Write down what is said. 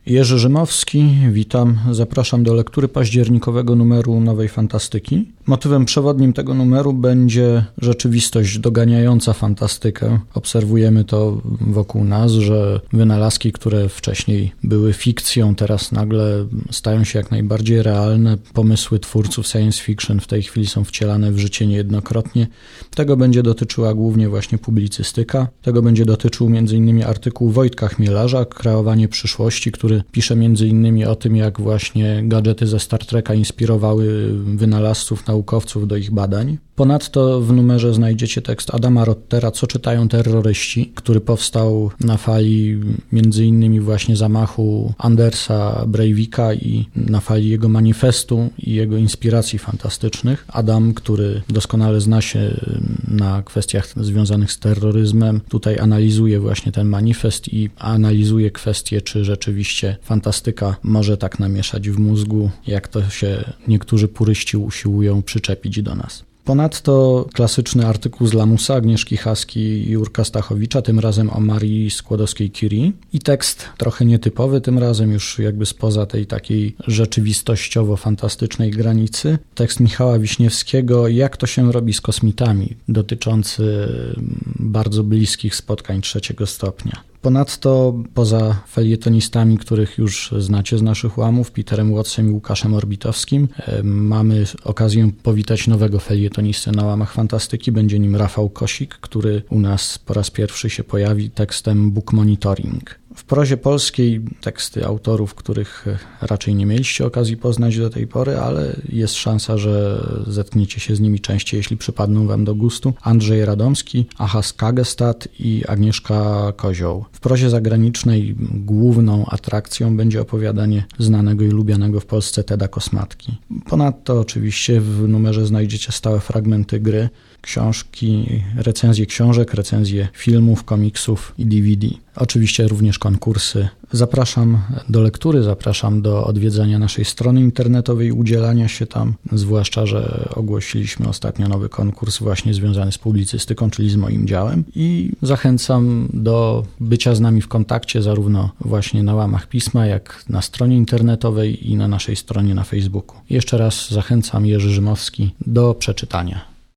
Jerzy Rzymowski, witam. Zapraszam do lektury październikowego numeru Nowej Fantastyki. Motywem przewodnim tego numeru będzie rzeczywistość doganiająca fantastykę. Obserwujemy to wokół nas, że wynalazki, które wcześniej były fikcją, teraz nagle stają się jak najbardziej realne. Pomysły twórców science fiction w tej chwili są wcielane w życie niejednokrotnie. Tego będzie dotyczyła głównie właśnie publicystyka. Tego będzie dotyczył m.in. artykuł Wojtka Chmielarza, Kreowanie przyszłości, który pisze m.in. o tym, jak właśnie gadżety ze Star Treka inspirowały wynalazców, naukowców do ich badań. Ponadto w numerze znajdziecie tekst Adama Rottera, Co czytają terroryści, który powstał na fali m.in. właśnie zamachu Andersa Breivika i na fali jego manifestu i jego inspiracji fantastycznych. Adam, który doskonale zna się na kwestiach związanych z terroryzmem, tutaj analizuje właśnie ten manifest i analizuje kwestię, czy rzeczywiście fantastyka może tak namieszać w mózgu, jak to się niektórzy puryści usiłują przyczepić do nas. Ponadto klasyczny artykuł z Lamusa, Agnieszki Haski i Jurka Stachowicza, tym razem o Marii Skłodowskiej-Curie. I tekst trochę nietypowy, tym razem już jakby spoza tej takiej rzeczywistościowo-fantastycznej granicy. Tekst Michała Wiśniewskiego, Jak to się robi z kosmitami, dotyczący bardzo bliskich spotkań trzeciego stopnia. Ponadto poza felietonistami, których już znacie z naszych łamów, Peterem Wattsem i Łukaszem Orbitowskim, mamy okazję powitać nowego felietonistę na łamach fantastyki. Będzie nim Rafał Kosik, który u nas po raz pierwszy się pojawi tekstem Book Monitoring. W prozie polskiej teksty autorów, których raczej nie mieliście okazji poznać do tej pory, ale jest szansa, że zetkniecie się z nimi częściej, jeśli przypadną wam do gustu. Andrzej Radomski, Achas Kagestad i Agnieszka Kozioł. W prozie zagranicznej główną atrakcją będzie opowiadanie znanego i lubianego w Polsce Teda Kosmatki. Ponadto oczywiście w numerze znajdziecie stałe fragmenty gry, książki, recenzje książek, recenzje filmów, komiksów i DVD. Oczywiście również konkursy. Zapraszam do lektury, zapraszam do odwiedzania naszej strony internetowej, udzielania się tam, zwłaszcza, że ogłosiliśmy ostatnio nowy konkurs właśnie związany z publicystyką, czyli z moim działem i zachęcam do bycia z nami w kontakcie zarówno właśnie na łamach pisma, jak na stronie internetowej i na naszej stronie na Facebooku. Jeszcze raz zachęcam, Jerzy Rzymowski, do przeczytania.